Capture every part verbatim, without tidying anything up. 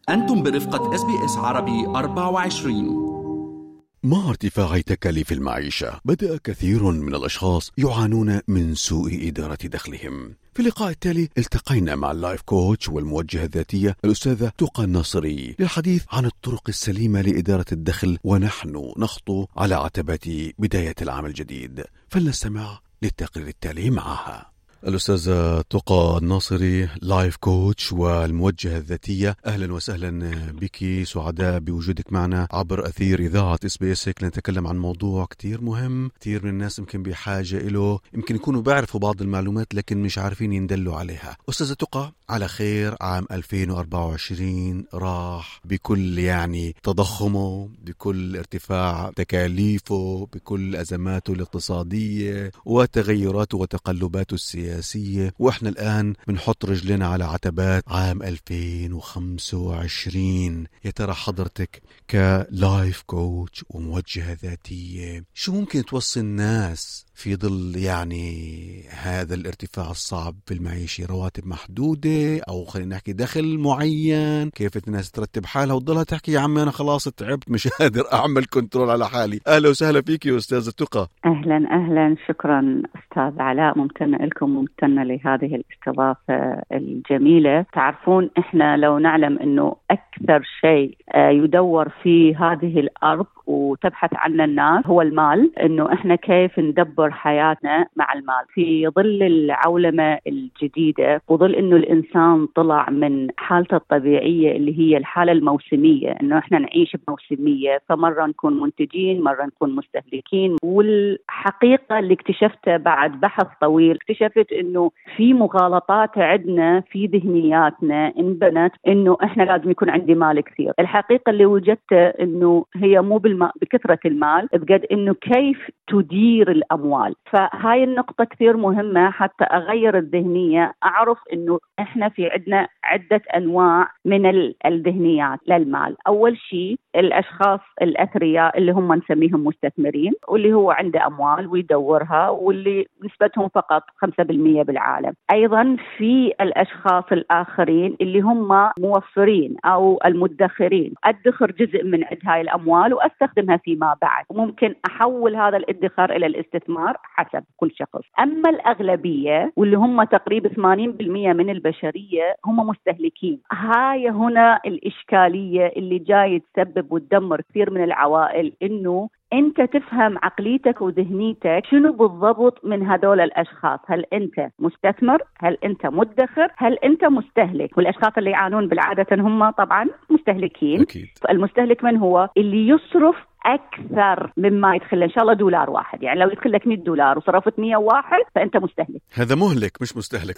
أنتم برفقة إس بي إس عربي أربعة وعشرين. مع ارتفاع تكاليف المعيشة، بدأ كثير من الأشخاص يعانون من سوء إدارة دخلهم. في اللقاء التالي التقينا مع اللايف كوتش والموجهة الذاتية الأستاذة تقى الناصري للحديث عن الطرق السليمة لإدارة الدخل، ونحن نخطو على عتبات بداية العام الجديد. فلنستمع للتقرير التالي معها. الأستاذة تقى الناصري، لايف كوتش والموجهة الذاتية، أهلا وسهلا بك، سعداء بوجودك معنا عبر أثير إذاعة إس بي إس. لنتكلم عن موضوع كتير مهم، كتير من الناس يمكن بحاجة إله، يمكن يكونوا بيعرفوا بعض المعلومات لكن مش عارفين يندلوا عليها. أستاذة تقى، على خير عام ألفين وأربعة وعشرين راح بكل يعني تضخمه، بكل ارتفاع تكاليفه، بكل أزماته الاقتصادية وتغيراته وتقلباته السياسية، وإحنا الآن بنحط رجلنا على عتبات عام ألفين وخمسة وعشرين. يا ترى حضرتك كلايف كوتش وموجهة ذاتية شو ممكن توصي الناس في ظل يعني هذا الارتفاع الصعب في المعيشة؟ رواتب محدودة أو خلينا نحكي دخل معين، كيف الناس ترتب حالها وتضلها تحكي يا عمي أنا خلاص تعبت مش قادر أعمل كنترول على حالي؟ أهلا وسهلا فيك يا أستاذة تقى. أهلا أهلا، شكرا أستاذ علاء، ممتنة لكم وممتنة لهذه الاستضافة الجميلة. تعرفون إحنا لو نعلم أنه أكثر شيء يدور في هذه الأرض وتبحث عنه الناس هو المال، إنه إحنا كيف ندبر حياتنا مع المال في ظل العولمة الجديدة، وظل إنه الإنسان طلع من حالته الطبيعية اللي هي الحالة الموسمية، إنه إحنا نعيش بموسمية، فمرة نكون منتجين مرة نكون مستهلكين. والحقيقة اللي اكتشفتها بعد بحث طويل، اكتشفت إنه في مغالطات عندنا في ذهنياتنا انبنت إنه إحنا لازم يكون عندي مال كثير. الحقيقة اللي وجدتها إنه هي مو بكثرة المال بقد إنه كيف تدير الأموال. فهاي النقطة كثير مهمة حتى أغير الذهنية، أعرف إنه إحنا في عندنا عدة أنواع من الذهنيات للمال. أول شيء الأشخاص الأثرياء اللي هم نسميهم مستثمرين، واللي هو عنده أموال ويدورها، واللي نسبتهم فقط خمسة بالمئة بالعالم. أيضا في الأشخاص الآخرين اللي هم موفرين أو المدخرين، أدخر جزء من هاي الأموال وأستخدمها فيما بعد، وممكن أحول هذا الادخار إلى الاستثمار حسب كل شخص. أما الأغلبية واللي هم تقريبا ثمانين بالمئة من البشرية هم مستهلكين. هاي هنا الإشكالية اللي جاي تسبب وتدمر كثير من العوائل، إنه أنت تفهم عقليتك وذهنيتك شنو بالضبط من هذول الأشخاص. هل أنت مستثمر؟ هل أنت مدخر؟ هل أنت مستهلك؟ والأشخاص اللي يعانون بالعادة هم طبعا مستهلكين. أكيد. المستهلك من هو؟ اللي يصرف أكثر مما يدخل، إن شاء الله دولار واحد. يعني لو يدخل لك مئة دولار وصرفت مئة وواحد فأنت مستهلك. هذا مهلك مش مستهلك.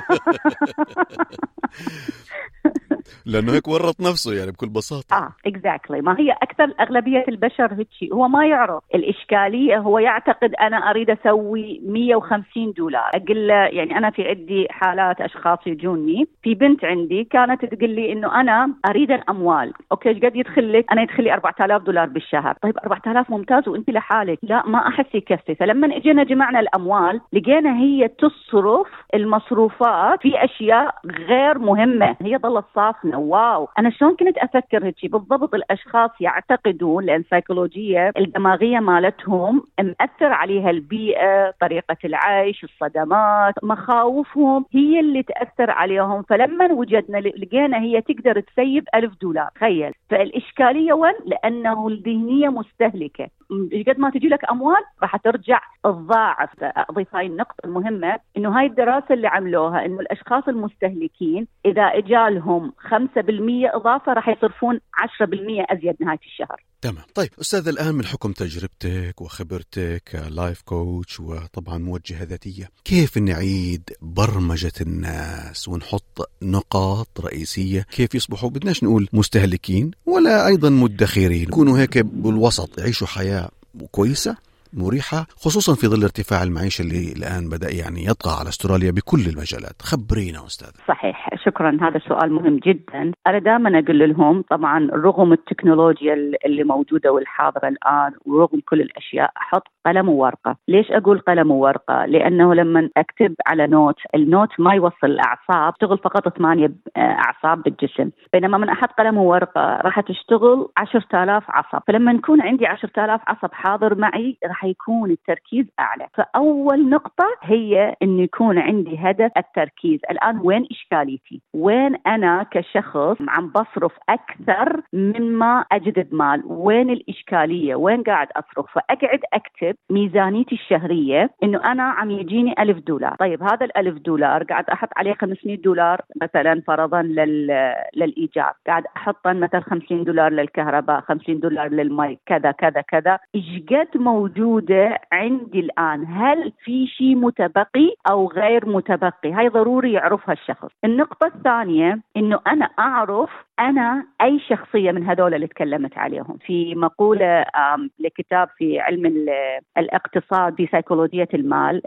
لأنه هيك ورط نفسه يعني بكل بساطة. آه exactly. ما هي أكثر أغلبية البشر هيك شيء، هو ما يعرف الإشكالية. هو يعتقد أنا أريد أسوي مئة وخمسين دولار. أقول له يعني أنا في عندي حالات أشخاص يجوني، في بنت عندي كانت تقول لي إنه أنا أريد الأموال. أوكي إيش قد يدخل لك؟ أنا يدخل لي أربعة آلاف دولار بالشهر. طيب أربعة آلاف ممتاز وأنت لحالك. لا ما أحس يكفي. فلما إجينا جمعنا الأموال لقينا هي تصرف المصروفات في أشياء غير مهمة. هي ظلت صافنة. واو، أنا شلون كنت أفكر هيك بالضبط؟ الأشخاص يعتقدون لأن السيكولوجية الدماغية مالتهم مأثر عليها البيئة، طريقة العيش، الصدمات، مخاوفهم هي اللي تأثر عليهم. فلما وجدنا لقينا هي تقدر تسيب ألف دولار. تخيل. فالإشكالية وين؟ لأنه الذهنية مستهلكة. قد ما تجي لك أموال راح ترجع الضاعف. أضيف هاي النقطة المهمة، إنه هاي الدراسة اللي عملوها إنه الأشخاص المستهلكين إذا إجالهم خمسة بالمئة إضافة راح يصرفون عشرة بالمئة أزيد نهاية الشهر. تمام. طيب أستاذ، الآن من حكم تجربتك وخبرتك كلايف كوتش وطبعا موجهة ذاتية، كيف نعيد برمجة الناس ونحط نقاط رئيسية كيف يصبحوا بدناش نقول مستهلكين ولا أيضا مدخرين، يكونوا هيك بالوسط، يعيشوا حياة كويسة مريحة، خصوصا في ظل ارتفاع المعيشة اللي الآن بدأ يعني يطغى على أستراليا بكل المجالات. خبرينا أستاذ. صحيح، شكرا، هذا سؤال مهم جدا. أنا دائما أقول لهم طبعا رغم التكنولوجيا اللي موجودة والحاضرة الآن ورغم كل الأشياء أحط قلم وورقة. ليش أقول قلم وورقة؟ لأنه لما أكتب على نوت، النوت ما يوصل الأعصاب، تشتغل فقط ثمانية أعصاب بالجسم، بينما من أحط قلم وورقة راح تشتغل عشرة آلاف عصب. فلما نكون عندي عشرة آلاف عصب حاضر معي راح يكون التركيز أعلى. فأول نقطة هي إنه يكون عندي هدف التركيز. الآن وين إشكاليتي؟ وين أنا كشخص عم بصرف أكثر مما أجد مال؟ وين الإشكالية؟ وين قاعد أصرف؟ فأقعد أكتب ميزانيتي الشهرية إنه أنا عم يجيني ألف دولار. طيب هذا الألف دولار قاعد أحط عليه خمسمية دولار مثلا فرضا لل... للإيجار، قاعد أحط مثلا خمسين دولار للكهرباء، خمسين دولار للمي، كذا كذا كذا. إيش قد موجودة عندي الآن؟ هل في شيء متبقي أو غير متبقي؟ هاي ضروري يعرفها الشخص. النقطة الثانية إنه أنا أعرف أنا أي شخصية من هذول اللي تكلمت عليهم. في مقولة لكتاب في علم الاقتصاد في سيكولوجية المال،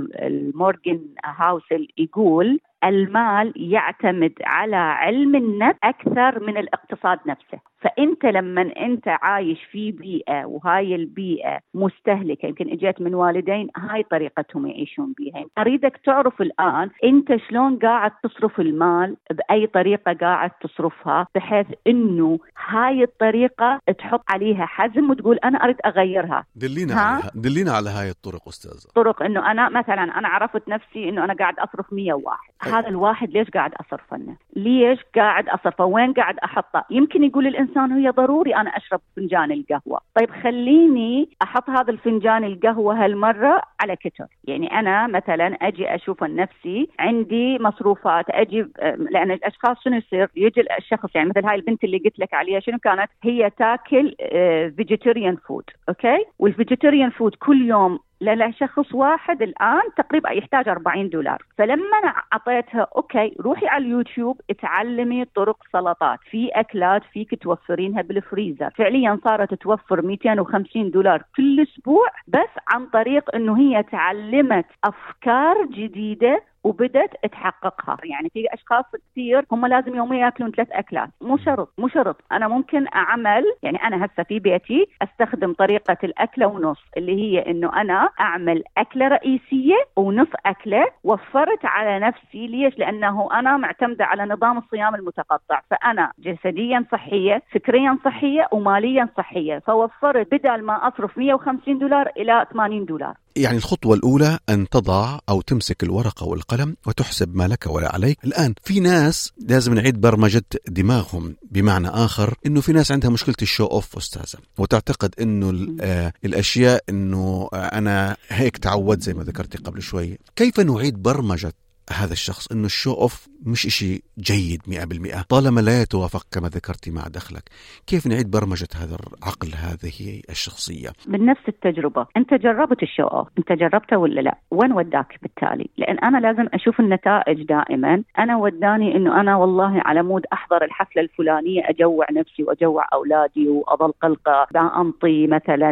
المورغان هاوسل، يقول المال يعتمد على علم النفس أكثر من الاقتصاد نفسه. فأنت لما أنت عايش في بيئة وهاي البيئة مستهلكة، يمكن إجيت من والدين هاي طريقتهم يعيشون بيها، أريدك تعرف الآن أنت شلون قاعد تصرف المال، بأي طريقة قاعد تصرفها، بحيث إنه هاي الطريقة تحط عليها حزم وتقول أنا أريد أغيرها. دلينا عليها، دلينا على هاي الطرق أستاذ. طرق إنه أنا مثلا أنا عرفت نفسي إنه أنا قاعد أصرف مية وواحد. هذا الواحد ليش قاعد أصرفه؟ ليش قاعد أصرفه؟ وين قاعد أحطه؟ يمكن يقول الإنسان هي ضروري أنا أشرب فنجان القهوة. طيب خليني أحط هذا الفنجان القهوة هالمرة على كتر. يعني أنا مثلا أجي أشوف نفسي عندي مصروفات، أجي لأن الأشخاص شنو يصير؟ يجي الشخص يعني مثل هاي البنت اللي قلت لك عليها، شنو كانت؟ هي تاكل فيجيتيريان فود، أوكي؟ والفيجيتيريان فود كل يوم لا شخص واحد الآن تقريبا يحتاج أربعين دولار. فلما أنا أعطيتها أوكي روحي على اليوتيوب اتعلمي طرق سلطات، في أكلات فيك توفرينها بالفريزر، فعليا صارت توفر مئتين وخمسين دولار كل أسبوع بس عن طريق أنه هي تعلمت أفكار جديدة وبدت تحققها. يعني في أشخاص كثير هم لازم يوميا يأكلون ثلاث أكلات، مو شرط مو شرط أنا ممكن أعمل، يعني أنا هسه في بيتي أستخدم طريقة الأكلة ونص، اللي هي إنه أنا أعمل أكلة رئيسية ونص أكلة. وفرت على نفسي، ليش؟ لأنه أنا معتمدة على نظام الصيام المتقطع، فأنا جسديا صحية، فكريا صحية، وماليا صحية. فوفرت بدل ما أصرف مئة وخمسين دولار إلى ثمانين دولار. يعني الخطوة الأولى أن تضع أو تمسك الورقة والقلم وتحسب ما لك ولا عليك. الآن في ناس لازم نعيد برمجة دماغهم، بمعنى آخر إنه في ناس عندها مشكلة الشو أوف أستاذة، وتعتقد إنه آه الأشياء إنه آه أنا هيك تعود زي ما ذكرتي قبل شوي. كيف نعيد برمجة هذا الشخص إنه الشو أوف مش إشي جيد مئة بالمئة طالما لا يتوافق كما ذكرتي مع دخلك؟ كيف نعيد برمجة هذا العقل، هذه الشخصية؟ من نفس التجربة. أنت جربت الشو أوف، أنت جربته ولا لا؟ وين وداك بالتالي؟ لأن أنا لازم أشوف النتائج دائما. أنا وداني إنه أنا والله على مود أحضر الحفلة الفلانية، أجوع نفسي وأجوع أولادي وأظل قلقة، أنطي مثلا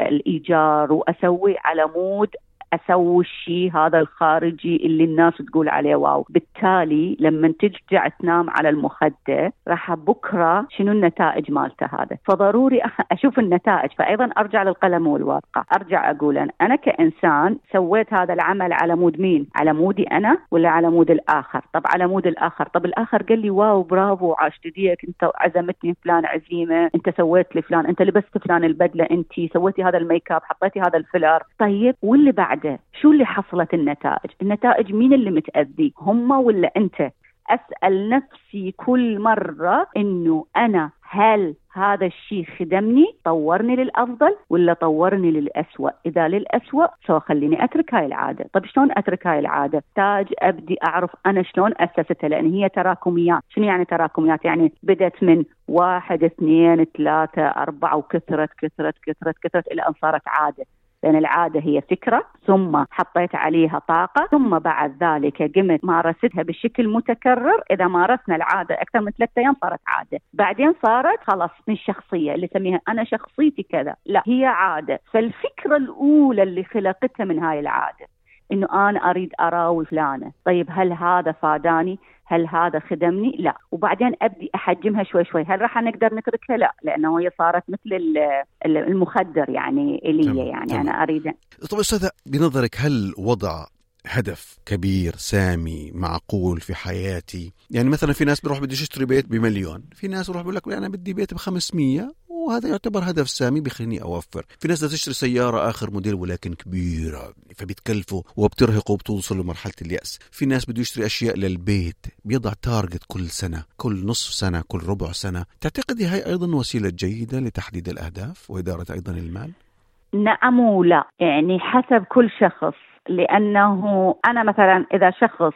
الإيجار وأسوي على مود أسوي الشيء هذا الخارجي اللي الناس تقول عليه واو. بالتالي لما ترجع تنام على المخدة راح بكرة شنو النتائج مالته هذا. فضروري أشوف النتائج. فأيضا أرجع للقلم والورقة، أرجع أقول أنا كإنسان سويت هذا العمل على مود مين؟ على مودي أنا ولا على مود الآخر؟ طب على مود الآخر. طب الآخر قال لي واو برافو عاشت ديك، أنت عزمتني فلان عزيمة، أنت سويت لي فلان، أنت لبست فلان البدلة، أنت سويتي هذا الميك اب، حطيتي هذا الفلر. طيب واللي بعد شو اللي حصلت النتائج؟ النتائج مين اللي متأذي؟ هم ولا أنت؟ أسأل نفسي كل مرة إنه أنا هل هذا الشيء خدمني طورني للأفضل ولا طورني للأسوأ؟ إذا للأسوأ سو خليني أترك هاي العادة. طب شلون أترك هاي العادة؟ تاج أبدي أعرف أنا شلون أسستها، لأن هي تراكميات. شنو يعني تراكميات؟ يعني بدت من واحد اثنين ثلاثة أربعة وكثرت كثرت كثرت كثرت إلى أن صارت عادة. لأن العادة هي فكرة ثم حطيت عليها طاقة ثم بعد ذلك قمت مارستها بشكل متكرر. إذا مارسنا العادة أكثر من ثلاثة أيام صارت عادة، بعدين صارت خلاص من الشخصية اللي سميها أنا شخصيتي كذا، لا هي عادة. فالفكرة الأولى اللي خلقتها من هاي العادة إنه أنا أريد أراوي فلانة، طيب هل هذا فاداني؟ هل هذا خدمني؟ لا. وبعدين أبدي أحجمها شوي شوي. هل راح نقدر نتركها؟ لا، لأنه هي صارت مثل المخدر يعني إلي يعني تمام. أنا أريد. طب أستاذة بنظرك هل وضع هدف كبير سامي معقول في حياتي، يعني مثلا في ناس بيروح بدي اشتري بيت بمليون، في ناس بيروح بيقول لك أنا بدي بيت بخمسمية وهذا يعتبر هدف سامي بيخليني أوفر. في ناس تشتري سيارة آخر موديل ولكن كبيرة فبيتكلفوا وبترهقوا وبتوصل لمرحلة اليأس. في ناس بده يشتري أشياء للبيت بيضع تارجت كل سنة، كل نصف سنة، كل ربع سنة. تعتقدي هاي أيضا وسيلة جيدة لتحديد الأهداف وإدارة أيضا المال؟ نعم ولا، يعني حسب كل شخص. لأنه أنا مثلا إذا شخص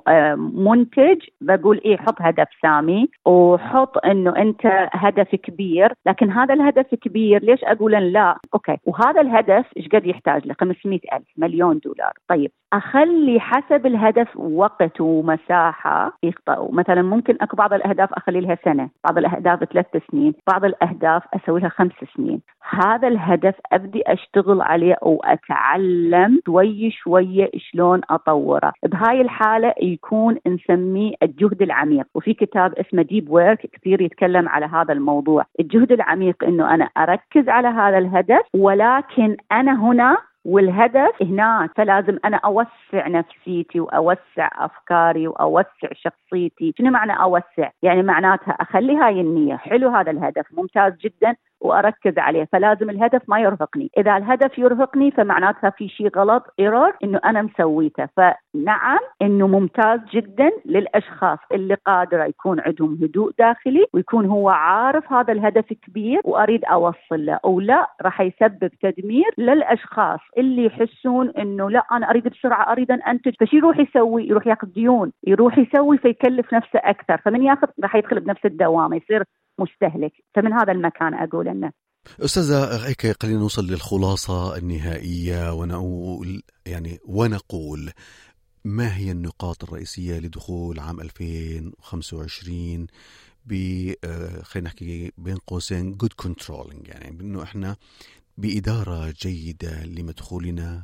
منتج بقول إيه حط هدف سامي وحط إنه أنت هدف كبير، لكن هذا الهدف كبير ليش أقول لا؟ أوكي، وهذا الهدف إيش قد يحتاج له؟ خمسمائة ألف، مليون دولار. طيب أخلي حسب الهدف وقت ومساحة يخطئوا. مثلا ممكن أكو بعض الأهداف أخلي لها سنة، بعض الأهداف ثلاث سنين، بعض الأهداف أسوي لها خمس سنين. هذا الهدف أبدي أشتغل عليه وأتعلم شوي شوية شلون أطوره. بهاي الحالة يكون نسميه الجهد العميق، وفي كتاب اسمه ديب وورك كثير يتكلم على هذا الموضوع. الجهد العميق إنه أنا أركز على هذا الهدف، ولكن أنا هنا والهدف هناك، فلازم أنا أوسع نفسيتي وأوسع أفكاري وأوسع شخصيتي. شنو معنى أوسع؟ يعني معناتها أخلي هاي النية، حلو هذا الهدف ممتاز جدا وأركز عليه، فلازم الهدف ما يرهقني. إذا الهدف يرهقني فمعناتها في شيء غلط، إيرور إنه أنا مسويته. فنعم إنه ممتاز جدا للأشخاص اللي قادرة يكون عندهم هدوء داخلي ويكون هو عارف هذا الهدف كبير وأريد أوصل له، أو لا راح يسبب تدمير للأشخاص اللي يحسون إنه لا أنا أريد بسرعة، أريد أن أنتج. فشي يروح يسوي؟ يروح ياخذ ديون، يروح يسوي فيكلف نفسه أكثر، فمن ياخذ راح يدخل بنفس الدوامة، يصير مستهلك. فمن هذا المكان أقول لنا أستاذة هيك خلينا نوصل للخلاصة النهائية ونقول يعني ونقول ما هي النقاط الرئيسية لدخول عام ألفين وخمسة وعشرين ب خلينا نحكي بين قوسين good controlling، يعني بأنه إحنا بإدارة جيدة لمدخولنا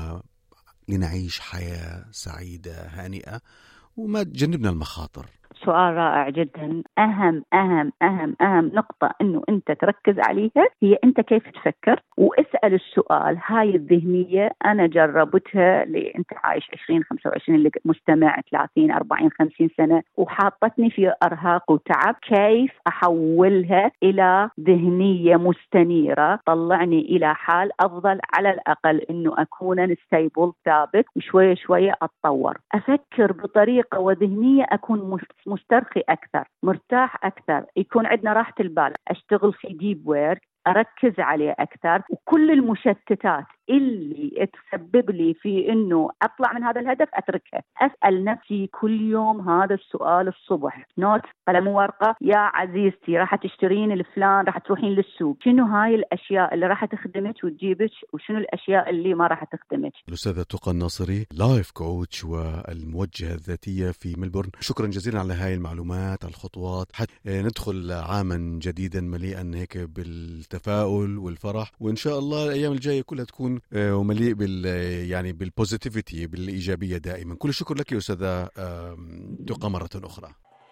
ولنعيش حياة سعيدة هانئة وما تجنبنا المخاطر. سؤال رائع جدا. أهم أهم أهم أهم نقطة إنه أنت تركز عليها هي أنت كيف تفكر، واسأل السؤال. هاي الذهنية أنا جربتها اللي أنت عايش عشرين خمسة وعشرين، اللي مستمع ثلاثين أربعين خمسين سنة وحاطتني في أرهاق وتعب. كيف أحولها إلى ذهنية مستنيرة طلعني إلى حال أفضل، على الأقل إنه أكون ستيبل ثابت وشوية شوية أتطور. أفكر بطريقة وذهنية أكون مسترخي أكثر، مرتاح أكثر، يكون عندنا راحة البال. أشتغل في ديب وورك، أركز عليه أكثر، وكل المشتتات اللي تسبب لي في إنه أطلع من هذا الهدف أتركها. أسأل نفسي كل يوم هذا السؤال الصبح، نوت قلم ورقة، يا عزيزتي راح تشترين الفلان، راح تروحين للسوق، شنو هاي الأشياء اللي راح تخدمك وتجيبك، وشنو الأشياء اللي ما راح تخدمك. الأستاذة تقى الناصري، لايف كوتش والموجهة الذاتية في ملبورن، شكرا جزيلا على هاي المعلومات، على الخطوات حتى ندخل عاما جديدا مليئا هيك بالتفاؤل والفرح، وإن شاء الله الأيام الجاية كلها تكون ومليء بال يعني بالبوزيتيفيتي، بالإيجابية دائما. كل الشكر لك يا أستاذة تقى مرة أخرى.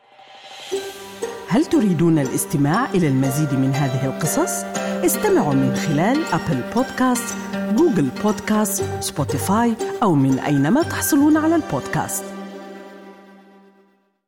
هل تريدون الاستماع إلى المزيد من هذه القصص؟ استمعوا من خلال أبل بودكاست، جوجل بودكاست، سبوتيفاي، أو من أينما تحصلون على البودكاست.